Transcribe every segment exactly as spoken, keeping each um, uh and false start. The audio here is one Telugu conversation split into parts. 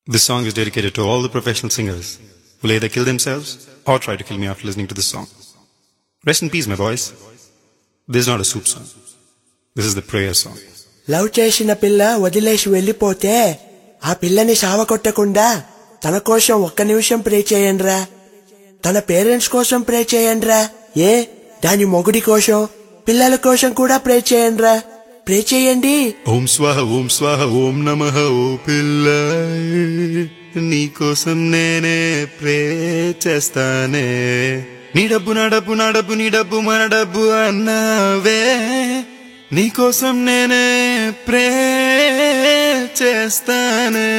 This song is dedicated to all the professional singers who will either kill themselves or try to kill me after listening to this song. Rest in peace, my boys. This is not a soup song. This is the prayer song. Love చేసిన పిల్ల వదిలేసి వెళ్ళిపోతే ఆ పిల్లని సావకొట్టకుండా తన కోసం ఒక్క నిమిషం ప్రే చేయండిరా. తన పేరెంట్స్ కోసం ప్రే చేయండిరా. ఏ దాని మొగుడి కోసం పిల్లల కోసం కూడా ప్రే చేయండిరా. ప్రే చేయండి. ఓం స్వాహ ఓం స్వాహ ఓం నమః. ఓ పిల్ల నీ కోసం నేనే ప్రే చేస్తానే. నీ డబ్బు నా డబ్బు నా డబ్బు నీ డబ్బు మన డబ్బు అన్నావే. నీ కోసం నేనే ప్రే చేస్తానే.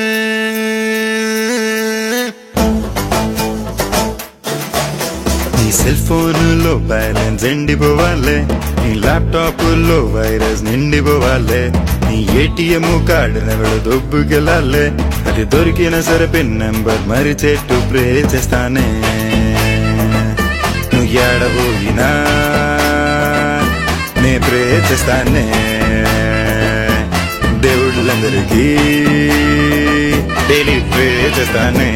నీ సెల్ ఫోన్లో బ్యాలెన్స్ ఎండిపోవాలే. నీ ల్యాప్టాప్ లో వైరస్ నిండిపోవాలే. నీ ఏటీఎం కార్డు నెవడు దొబ్బుకెళ్ళాలే. అది దొరికిన సరే పిన్ నెంబర్ మరి చెట్టు ప్రే చేస్తానే. నువ్వు ఏడబోయినా నే ప్రే చేస్తానే. దేవుళ్ళందరికీ డైలీ ప్రే చేస్తానే.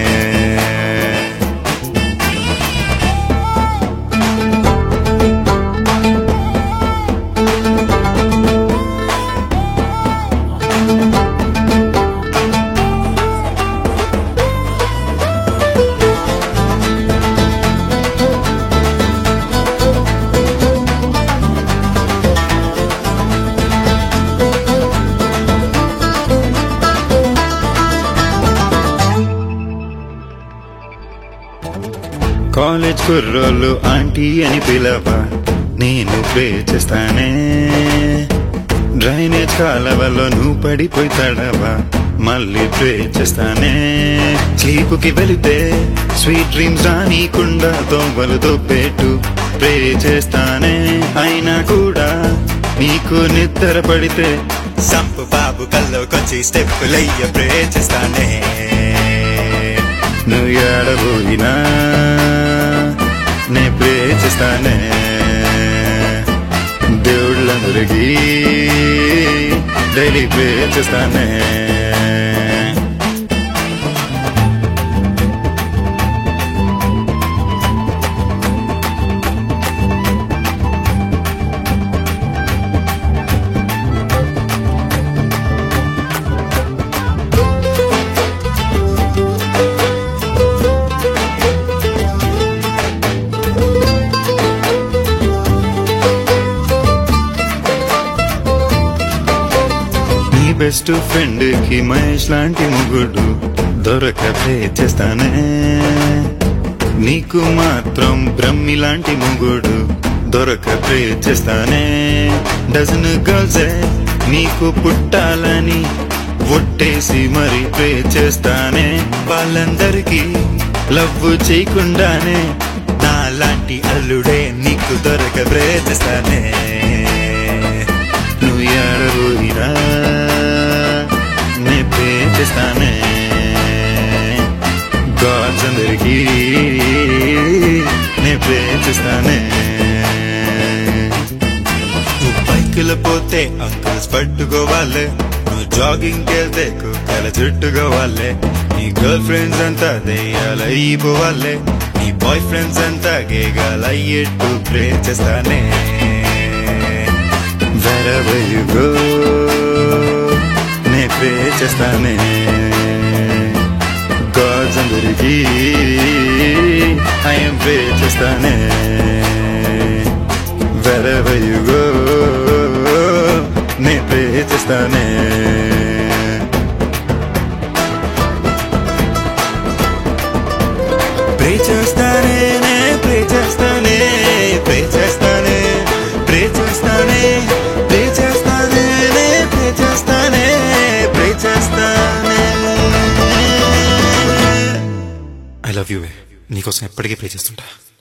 కాలేజ్ కుర్రోళ్ళు ఆంటీ అని పిలవా నేను ప్రే చేస్తానే. డ్రైనేజ్ కాలవలో నువ్వు పడిపోయి తడవా మళ్ళీ ప్రే చేస్తానే. స్లీపుకి వెళితే స్వీట్ డ్రీమ్స్ రానీకుండా దొంగలతో పెట్టు ప్రే చేస్తానే. అయినా కూడా నీకు నిద్ర పడితే సంపు బాబు కల్లోకొచ్చి స్టెప్పులయ్య ప్రే చేస్తానే. నువ్వు ఏడబోయినా నే ప్రే చేస్తానే. దేవుళ్ళందరికీ డైలీ ప్రే చేస్తానే. బెస్ట్ ఫ్రెండ్ కి మహేష్ లాంటి ముగుడు దొరక ప్రే చేస్తానే. నీకు మాత్రం బ్రహ్మి లాంటి ముగుడు దొరక ప్రే చేస్తానే. డజన్ గర్ల్సే నీకు పుట్టాలని ఒట్టేసి మరి ప్రే చేస్తానే. వాళ్ళందరికీ లవ్ చేయకుండానే నా లాంటి అల్లుడే నీకు దొరక ప్రే చేస్తానే. నువ్వు ఏడబోయినా నే ప్రే చేస్తానే. గాడ్స్ అందరికీ నే ప్రే చేస్తానే. నువ్వు బైకులు పోతే అంకుల్స్ పట్టుకోవాలే. నువ్వు జాగింగ్కి వెళ్తే కుక్కల చుట్టుకోవాలే. నీ గర్ల్ ఫ్రెండ్స్ అంతా దెయ్యాలైపోవాలే. నీ బాయ్ ఫ్రెండ్స్ అంతా గేగాలయ్యేట్టు ప్రే చేస్తానే. Wherever you go నే ప్రే చేస్తానే. గాడ్స్ అందరికీ I am ప్రే చేస్తానే. Wherever you go నే ప్రే చేస్తానే. ప్రే చేస్తానే నే ప్రే చేస్తానే. ప్రే చేస్తానే ప్రే చేస్తానే. I love you. నీకోసం ఎప్పటికీ ప్రే చేస్తుంటా.